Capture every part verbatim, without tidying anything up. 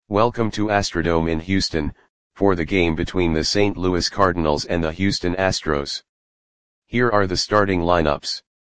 Welcome to Astrodome in Houston, for the game between the Saint Louis Cardinals and the Houston Astros. Here are the starting lineups.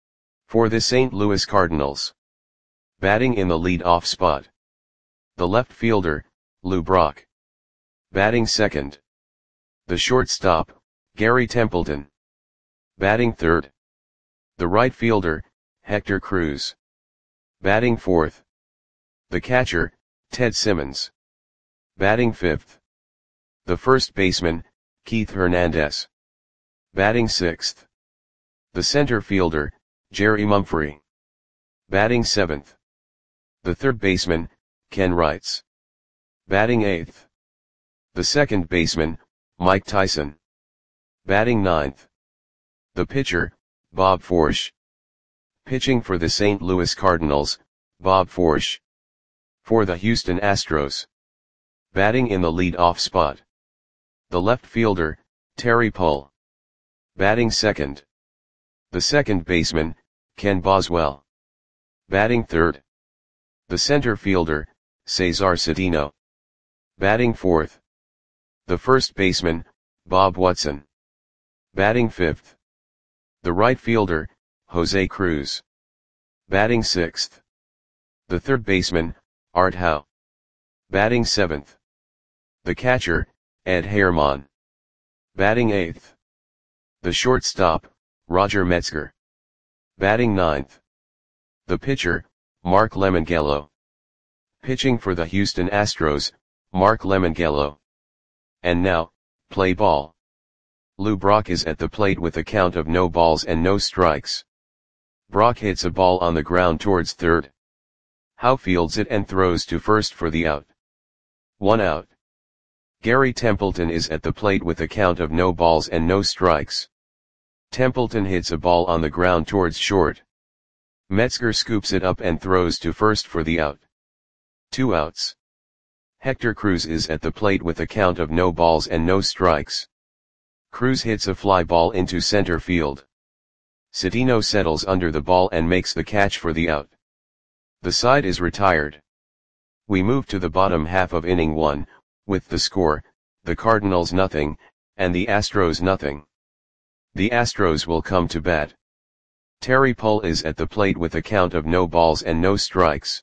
For the Saint Louis Cardinals. Batting in the lead-off spot. The left fielder, Lou Brock. Batting second. The shortstop, Gary Templeton. Batting third. The right fielder, Hector Cruz. Batting fourth. The catcher, Ted Simmons. Batting fifth. The first baseman, Keith Hernandez. Batting sixth. The center fielder, Jerry Mumphrey. Batting seventh. The third baseman, Ken Wrights. Batting eighth. The second baseman, Mike Tyson. Batting ninth. The pitcher, Bob Forsch. Pitching for the Saint Louis Cardinals, Bob Forsch. For the Houston Astros. Batting in the lead-off spot. The left fielder, Terry Pull. Batting second. The second baseman, Ken Boswell. Batting third. The center fielder, Cesar Cedeno. Batting fourth. The first baseman, Bob Watson. Batting fifth. The right fielder, Jose Cruz. Batting sixth. The third baseman, Art Howe. Batting seventh. The catcher, Ed Herman. Batting eighth. The shortstop, Roger Metzger. Batting ninth. The pitcher, Mark Lemongello. Pitching for the Houston Astros, Mark Lemongello. And now, play ball. Lou Brock is at the plate with a count of no balls and no strikes. Brock hits a ball on the ground towards third. Howe fields it and throws to first for the out. One out. Gary Templeton is at the plate with a count of no balls and no strikes. Templeton hits a ball on the ground towards short. Metzger scoops it up and throws to first for the out. Two outs. Hector Cruz is at the plate with a count of no balls and no strikes. Cruz hits a fly ball into center field. Cedeno settles under the ball and makes the catch for the out. The side is retired. We move to the bottom half of inning one, with the score, the Cardinals nothing, and the Astros nothing. The Astros will come to bat. Terry Pull is at the plate with a count of no balls and no strikes.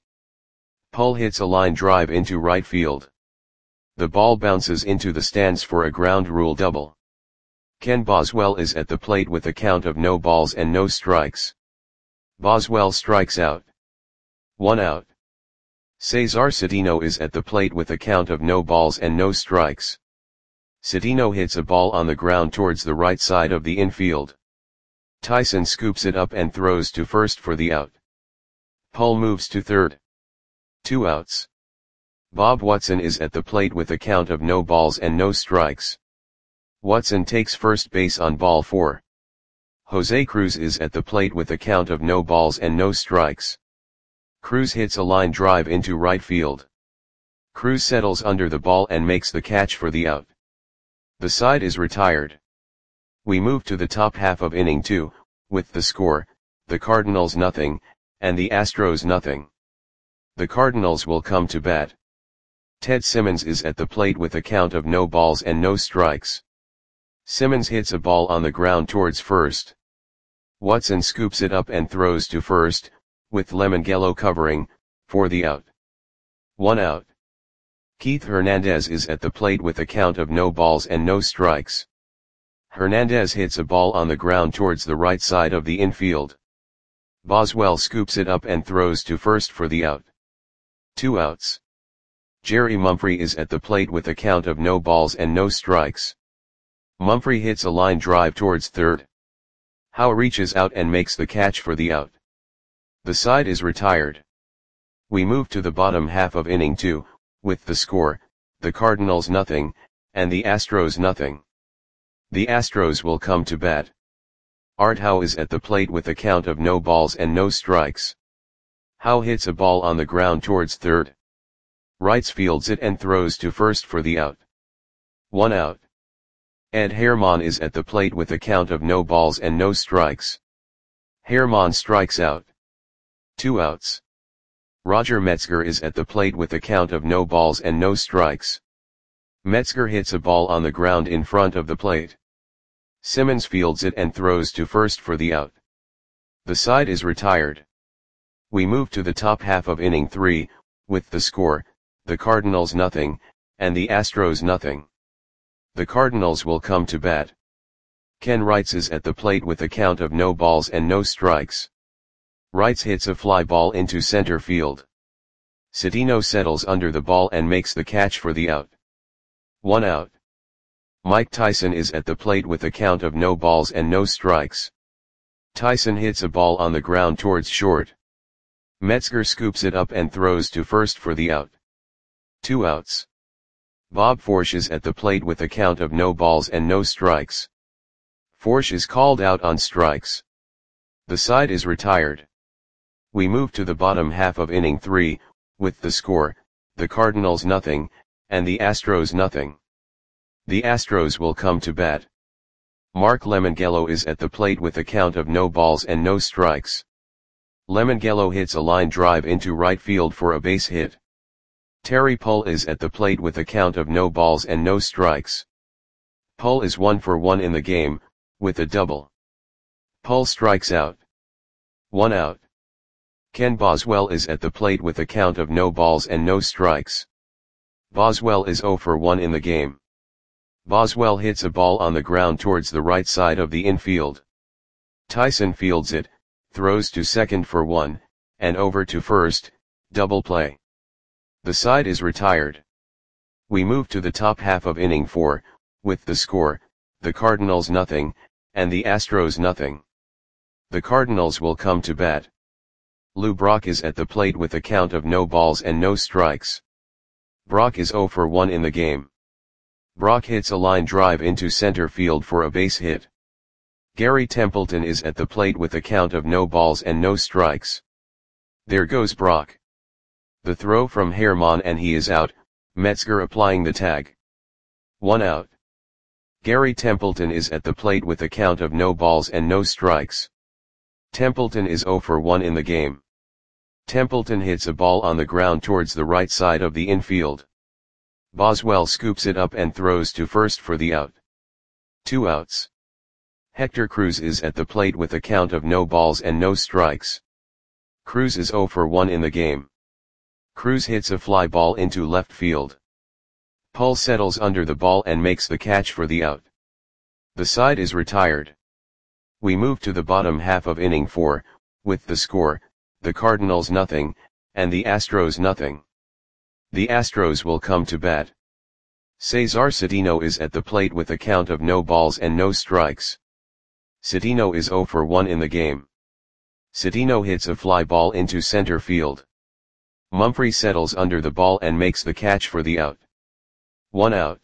Pull hits a line drive into right field. The ball bounces into the stands for a ground rule double. Ken Boswell is at the plate with a count of no balls and no strikes. Boswell strikes out. One out. Cesar Cedeno is at the plate with a count of no balls and no strikes. Cedeno hits a ball on the ground towards the right side of the infield. Tyson scoops it up and throws to first for the out. Pull moves to third. Two outs. Bob Watson is at the plate with a count of no balls and no strikes. Watson takes first base on ball four. Jose Cruz is at the plate with a count of no balls and no strikes. Cruz hits a line drive into right field. Cruz settles under the ball and makes the catch for the out. The side is retired. We move to the top half of inning two, with the score, the Cardinals nothing, and the Astros nothing. The Cardinals will come to bat. Ted Simmons is at the plate with a count of no balls and no strikes. Simmons hits a ball on the ground towards first. Watson scoops it up and throws to first, with Lemongello covering, for the out. One out. Keith Hernandez is at the plate with a count of no balls and no strikes. Hernandez hits a ball on the ground towards the right side of the infield. Boswell scoops it up and throws to first for the out. Two outs. Jerry Mumphrey is at the plate with a count of no balls and no strikes. Mumphrey hits a line drive towards third. Howe reaches out and makes the catch for the out. The side is retired. We move to the bottom half of inning two, with the score, the Cardinals nothing, and the Astros nothing. The Astros will come to bat. Art Howe is at the plate with a count of no balls and no strikes. Howe hits a ball on the ground towards third. Wrights fields it and throws to first for the out. One out. Ed Herman is at the plate with a count of no balls and no strikes. Herman strikes out. Two outs. Roger Metzger is at the plate with a count of no balls and no strikes. Metzger hits a ball on the ground in front of the plate. Simmons fields it and throws to first for the out. The side is retired. We move to the top half of inning three, with the score, the Cardinals nothing, and the Astros nothing. The Cardinals will come to bat. Ken Wrights is at the plate with a count of no balls and no strikes. Wrights hits a fly ball into center field. Cedeno settles under the ball and makes the catch for the out. One out. Mike Tyson is at the plate with a count of no balls and no strikes. Tyson hits a ball on the ground towards short. Metzger scoops it up and throws to first for the out. Two outs. Bob Forsch is at the plate with a count of no balls and no strikes. Forsch is called out on strikes. The side is retired. We move to the bottom half of inning three, with the score, the Cardinals nothing, and the Astros nothing. The Astros will come to bat. Mark Lemongello is at the plate with a count of no balls and no strikes. Lemongello hits a line drive into right field for a base hit. Terry Pull is at the plate with a count of no balls and no strikes. Pull is one for one in the game, with a double. Pull strikes out. One out. Ken Boswell is at the plate with a count of no balls and no strikes. Boswell is zero for one in the game. Boswell hits a ball on the ground towards the right side of the infield. Tyson fields it, throws to second for one, and over to first, double play. The side is retired. We move to the top half of inning four, with the score, the Cardinals nothing, and the Astros nothing. The Cardinals will come to bat. Lou Brock is at the plate with a count of no balls and no strikes. Brock is zero for one in the game. Brock hits a line drive into center field for a base hit. Gary Templeton is at the plate with a count of no balls and no strikes. There goes Brock. The throw from Herman and he is out, Metzger applying the tag. One out. Gary Templeton is at the plate with a count of no balls and no strikes. Templeton is zero for one in the game. Templeton hits a ball on the ground towards the right side of the infield. Boswell scoops it up and throws to first for the out. Two outs. Hector Cruz is at the plate with a count of no balls and no strikes. Cruz is zero for one in the game. Cruz hits a fly ball into left field. Pull settles under the ball and makes the catch for the out. The side is retired. We move to the bottom half of inning four, with the score, the Cardinals nothing, and the Astros nothing. The Astros will come to bat. Cesar Cedeno is at the plate with a count of no balls and no strikes. Cedeno is zero for one in the game. Cedeno hits a fly ball into center field. Mumphrey settles under the ball and makes the catch for the out. One out.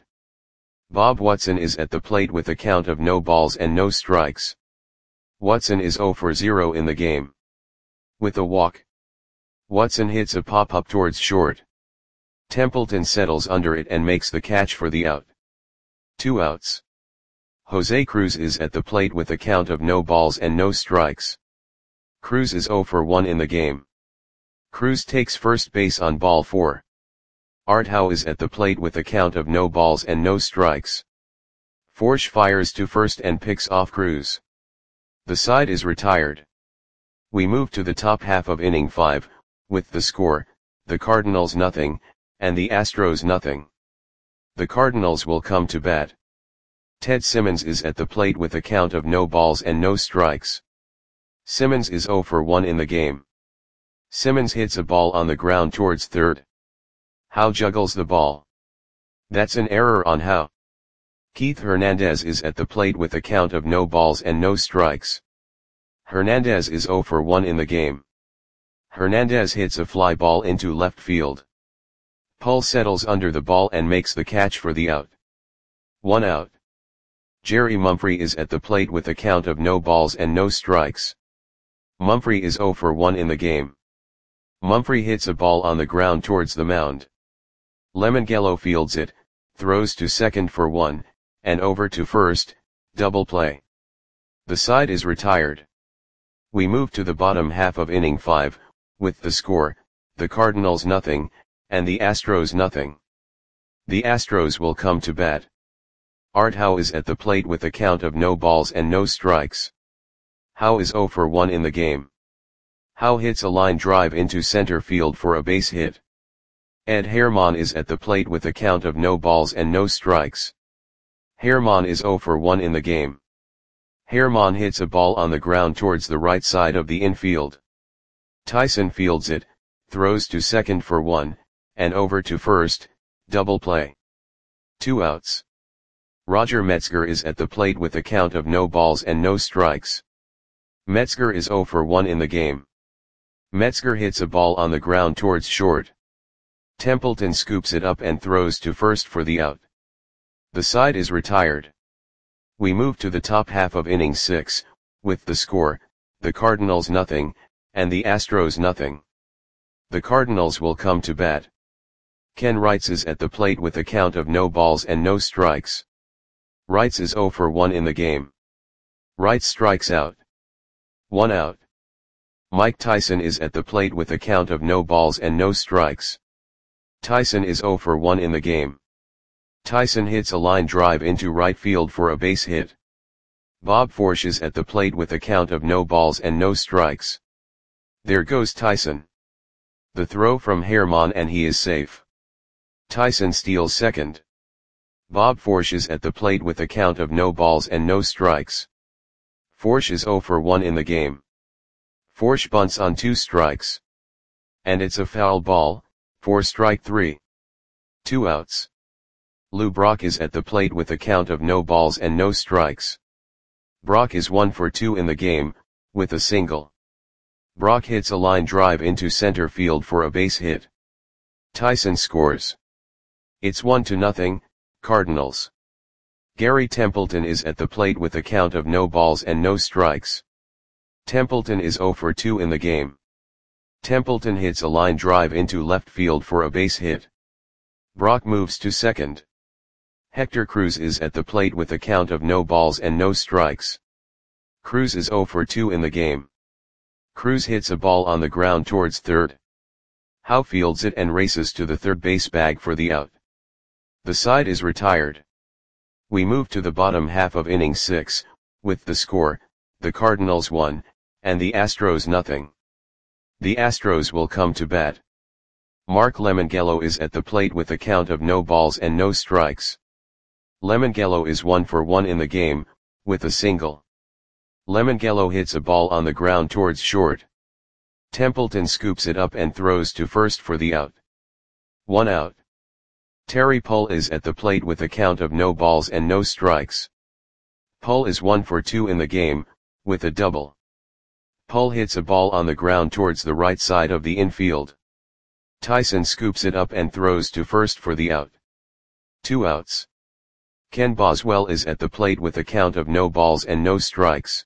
Bob Watson is at the plate with a count of no balls and no strikes. Watson is zero for zero in the game. With a walk. Watson hits a pop-up towards short. Templeton settles under it and makes the catch for the out. Two outs. Jose Cruz is at the plate with a count of no balls and no strikes. Cruz is zero for one in the game. Cruz takes first base on ball four. Art Howe is at the plate with a count of no balls and no strikes. Forsch fires to first and picks off Cruz. The side is retired. We move to the top half of inning five, with the score, the Cardinals nothing, and the Astros nothing. The Cardinals will come to bat. Ted Simmons is at the plate with a count of no balls and no strikes. Simmons is zero for one in the game. Simmons hits a ball on the ground towards third. Howe juggles the ball. That's an error on Howe. Keith Hernandez is at the plate with a count of no balls and no strikes. Hernandez is zero for one in the game. Hernandez hits a fly ball into left field. Pull settles under the ball and makes the catch for the out. One out. Jerry Mumphrey is at the plate with a count of no balls and no strikes. Mumphrey is zero for one in the game. Mumphrey hits a ball on the ground towards the mound. Lemongello fields it, throws to second for one, and over to first, double play. The side is retired. We move to the bottom half of inning five, with the score, the Cardinals nothing, and the Astros nothing. The Astros will come to bat. Art Howe is at the plate with a count of no balls and no strikes. Howe is oh for one in the game. Howe hits a line drive into center field for a base hit. Ed Herman is at the plate with a count of no balls and no strikes. Herman is oh for one in the game. Herman hits a ball on the ground towards the right side of the infield. Tyson fields it, throws to second for one, and over to first, double play. Two outs. Roger Metzger is at the plate with a count of no balls and no strikes. Metzger is oh for one in the game. Metzger hits a ball on the ground towards short. Templeton scoops it up and throws to first for the out. The side is retired. We move to the top half of inning six, with the score, the Cardinals nothing, and the Astros nothing. The Cardinals will come to bat. Ken Wrights is at the plate with a count of no balls and no strikes. Wrights is oh for one in the game. Wrights strikes out. One out. Mike Tyson is at the plate with a count of no balls and no strikes. Tyson is oh for one in the game. Tyson hits a line drive into right field for a base hit. Bob Forsch is at the plate with a count of no balls and no strikes. There goes Tyson. The throw from Herman and he is safe. Tyson steals second. Bob Forsch is at the plate with a count of no balls and no strikes. Forsch is oh for one in the game. Forsch bunts on two strikes. And it's a foul ball, for strike three. Two outs. Lou Brock is at the plate with a count of no balls and no strikes. Brock is one for two in the game, with a single. Brock hits a line drive into center field for a base hit. Tyson scores. It's one to nothing, Cardinals. Gary Templeton is at the plate with a count of no balls and no strikes. Templeton is oh for two in the game. Templeton hits a line drive into left field for a base hit. Brock moves to second. Hector Cruz is at the plate with a count of no balls and no strikes. Cruz is oh for two in the game. Cruz hits a ball on the ground towards third. Howe fields it and races to the third base bag for the out. The side is retired. We move to the bottom half of inning six, with the score, the Cardinals one, and the Astros nothing. The Astros will come to bat. Mark Lemongello is at the plate with a count of no balls and no strikes. Lemongello is one for one in the game, with a single. Lemongello hits a ball on the ground towards short. Templeton scoops it up and throws to first for the out. One out. Terry Pull is at the plate with a count of no balls and no strikes. Pull is one for two in the game, with a double. Pull hits a ball on the ground towards the right side of the infield. Tyson scoops it up and throws to first for the out. Two outs. Ken Boswell is at the plate with a count of no balls and no strikes.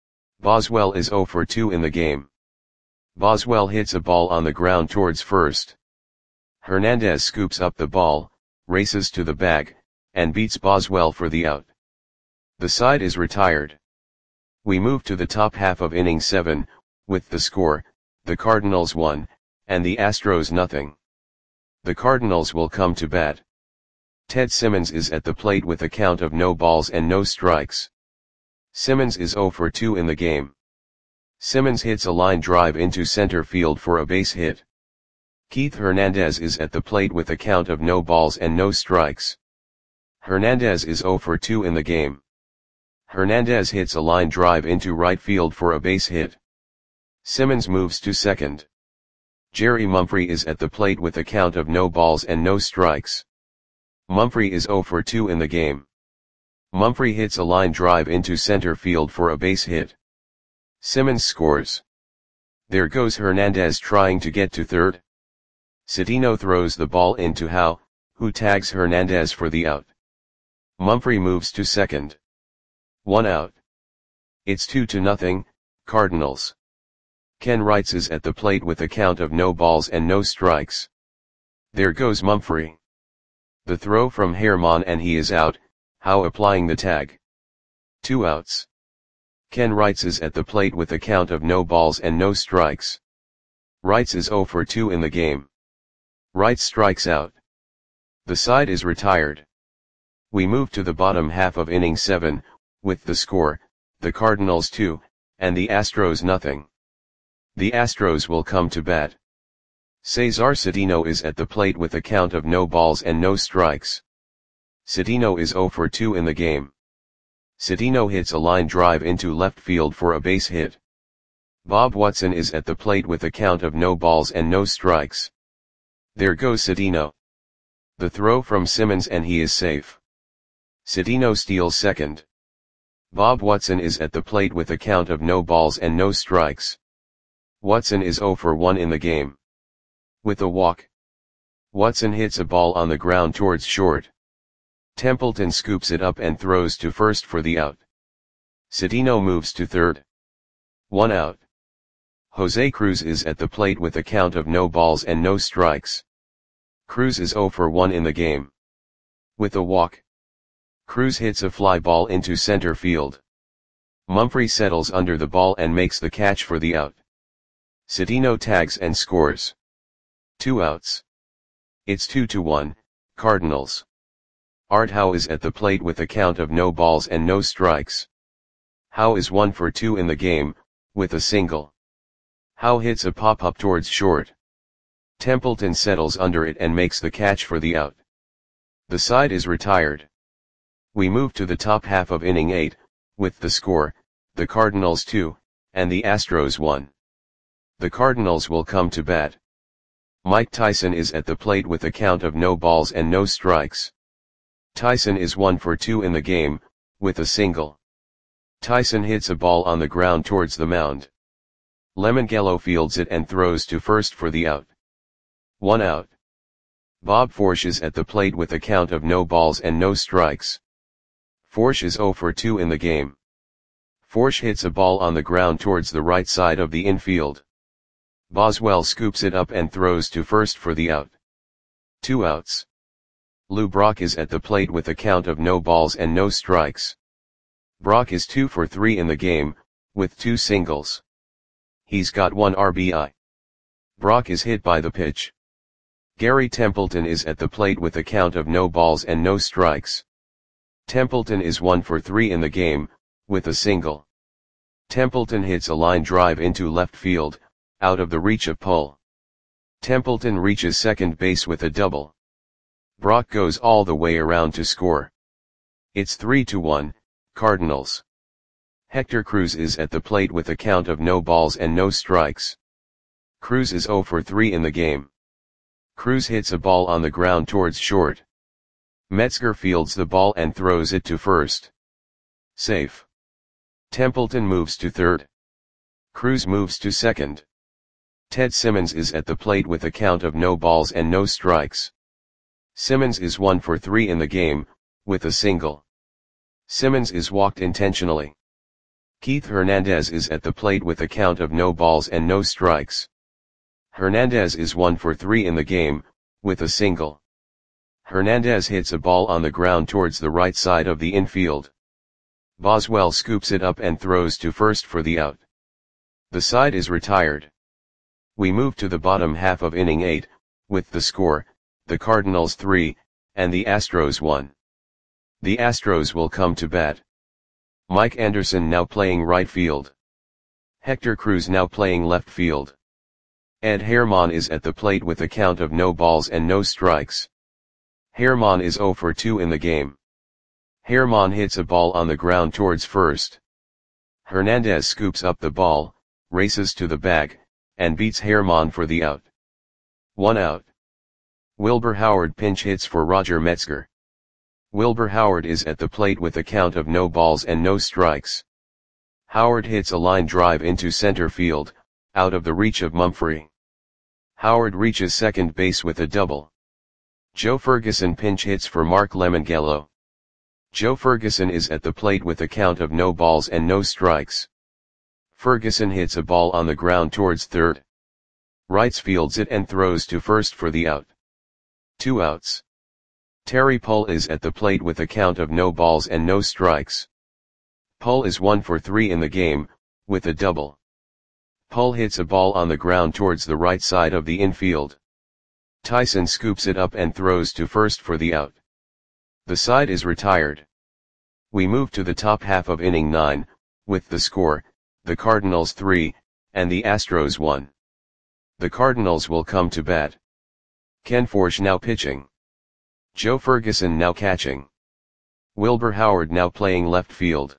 Boswell is oh for two in the game. Boswell hits a ball on the ground towards first. Hernandez scoops up the ball, races to the bag, and beats Boswell for the out. The side is retired. We move to the top half of inning seven, with the score, the Cardinals one, and the Astros nothing. The Cardinals will come to bat. Ted Simmons is at the plate with a count of no balls and no strikes. Simmons is oh for two in the game. Simmons hits a line drive into center field for a base hit. Keith Hernandez is at the plate with a count of no balls and no strikes. Hernandez is oh for two in the game. Hernandez hits a line drive into right field for a base hit. Simmons moves to second. Jerry Mumphrey is at the plate with a count of no balls and no strikes. Mumphrey is oh for two in the game. Mumphrey hits a line drive into center field for a base hit. Simmons scores. There goes Hernandez trying to get to third. Cedeno throws the ball into Howe, who tags Hernandez for the out. Mumphrey moves to second. One out. It's two to nothing, Cardinals. Ken Wrights is at the plate with a count of no balls and no strikes. There goes Mumphrey. The throw from Herman and he is out, Howe applying the tag. Two outs. Ken Wrights is at the plate with a count of no balls and no strikes. Wrights is zero for two in the game. Wrights strikes out. The side is retired. We move to the bottom half of inning seven, with the score, the Cardinals two, and the Astros nothing. The Astros will come to bat. Cesar Cedeno is at the plate with a count of no balls and no strikes. Cedeno is zero for two in the game. Cedeno hits a line drive into left field for a base hit. Bob Watson is at the plate with a count of no balls and no strikes. There goes Cedeno. The throw from Simmons and he is safe. Cedeno steals second. Bob Watson is at the plate with a count of no balls and no strikes. Watson is zero for one in the game. With a walk, Watson hits a ball on the ground towards short. Templeton scoops it up and throws to first for the out. Cedeno moves to third. One out. Jose Cruz is at the plate with a count of no balls and no strikes. Cruz is zero for one in the game. With a walk, Cruz hits a fly ball into center field. Mumphrey settles under the ball and makes the catch for the out. Cedeno tags and scores. Two outs. It's two to one, Cardinals. Art Howe is at the plate with a count of no balls and no strikes. Howe is one for two in the game, with a single. Howe hits a pop-up towards short. Templeton settles under it and makes the catch for the out. The side is retired. We move to the top half of inning eight, with the score, the Cardinals two, and the Astros one. The Cardinals will come to bat. Mike Tyson is at the plate with a count of no balls and no strikes. Tyson is one for two in the game, with a single. Tyson hits a ball on the ground towards the mound. Lemongello fields it and throws to first for the out. One out. Bob Forsch is at the plate with a count of no balls and no strikes. Forsch is zero for two in the game. Forsch hits a ball on the ground towards the right side of the infield. Boswell scoops it up and throws to first for the out. Two outs. Lou Brock is at the plate with a count of no balls and no strikes. Brock is two for three in the game, with two singles. He's got one R B I. Brock is hit by the pitch. Gary Templeton is at the plate with a count of no balls and no strikes. Templeton is one for three in the game, with a single. Templeton hits a line drive into left field, out of the reach of Pull. Templeton reaches second base with a double. Brock goes all the way around to score. It's three to one, Cardinals. Hector Cruz is at the plate with a count of no balls and no strikes. Cruz is zero for three in the game. Cruz hits a ball on the ground towards short. Metzger fields the ball and throws it to first. Safe. Templeton moves to third. Cruz moves to second. Ted Simmons is at the plate with a count of no balls and no strikes. Simmons is one for three in the game, with a single. Simmons is walked intentionally. Keith Hernandez is at the plate with a count of no balls and no strikes. Hernandez is one for three in the game, with a single. Hernandez hits a ball on the ground towards the right side of the infield. Boswell scoops it up and throws to first for the out. The side is retired. We move to the bottom half of inning eight, with the score, the Cardinals three, and the Astros one. The Astros will come to bat. Mike Anderson now playing right field. Hector Cruz now playing left field. Ed Herman is at the plate with a count of no balls and no strikes. Herman is zero for two in the game. Herman hits a ball on the ground towards first. Hernandez scoops up the ball, races to the bag, and beats Herman for the out. One out. Wilbur Howard pinch hits for Roger Metzger. Wilbur Howard is at the plate with a count of no balls and no strikes. Howard hits a line drive into center field, out of the reach of Mumphrey. Howard reaches second base with a double. Joe Ferguson pinch hits for Mark Lemongello. Joe Ferguson is at the plate with a count of no balls and no strikes. Ferguson hits a ball on the ground towards third. Wrights fields it and throws to first for the out. Two outs. Terry Pull is at the plate with a count of no balls and no strikes. Pull is one for three in the game, with a double. Pull hits a ball on the ground towards the right side of the infield. Tyson scoops it up and throws to first for the out. The side is retired. We move to the top half of inning nine, with the score, the Cardinals three, and the Astros one. The Cardinals will come to bat. Ken Forsch now pitching. Joe Ferguson now catching. Wilbur Howard now playing left field.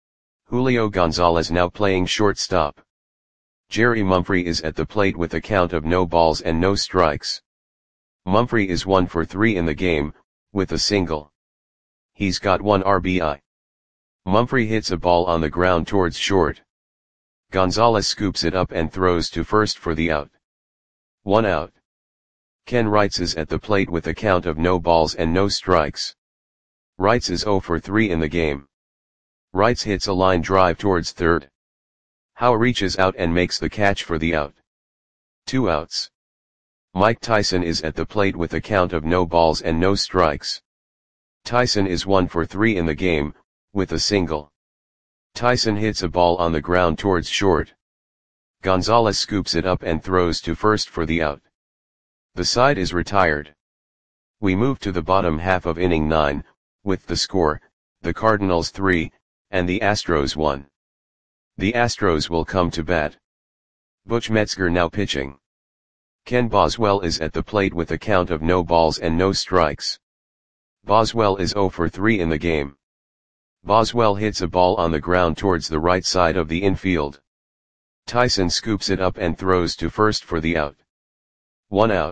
Julio Gonzalez now playing shortstop. Jerry Mumphrey is at the plate with a count of no balls and no strikes. Mumphrey is one for three in the game, with a single. He's got one R B I. Mumphrey hits a ball on the ground towards short. Gonzalez scoops it up and throws to first for the out. One out. Ken Wrights is at the plate with a count of no balls and no strikes. Wrights is zero for three in the game. Wrights hits a line drive towards third. Howe reaches out and makes the catch for the out. Two outs. Mike Tyson is at the plate with a count of no balls and no strikes. Tyson is one for three in the game, with a single. Tyson hits a ball on the ground towards short. Gonzalez scoops it up and throws to first for the out. The side is retired. We move to the bottom half of inning nine, with the score, the Cardinals three, and the Astros one. The Astros will come to bat. Butch Metzger now pitching. Ken Boswell is at the plate with a count of no balls and no strikes. Boswell is zero for three in the game. Boswell hits a ball on the ground towards the right side of the infield. Tyson scoops it up and throws to first for the out. One out.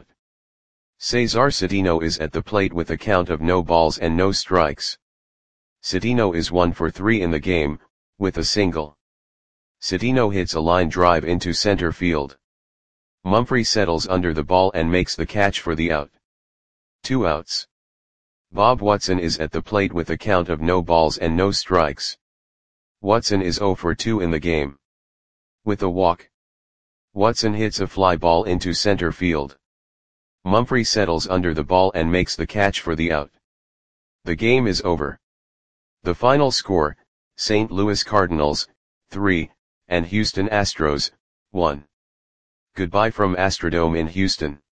Cesar Citino is at the plate with a count of no balls and no strikes. Citino is one for three in the game, with a single. Citino hits a line drive into center field. Mumphrey settles under the ball and makes the catch for the out. Two outs. Bob Watson is at the plate with a count of no balls and no strikes. Watson is zero for two in the game. With a walk. Watson hits a fly ball into center field. Mumphrey settles under the ball and makes the catch for the out. The game is over. The final score, Saint Louis Cardinals, three, and Houston Astros, one. Goodbye from Astrodome in Houston.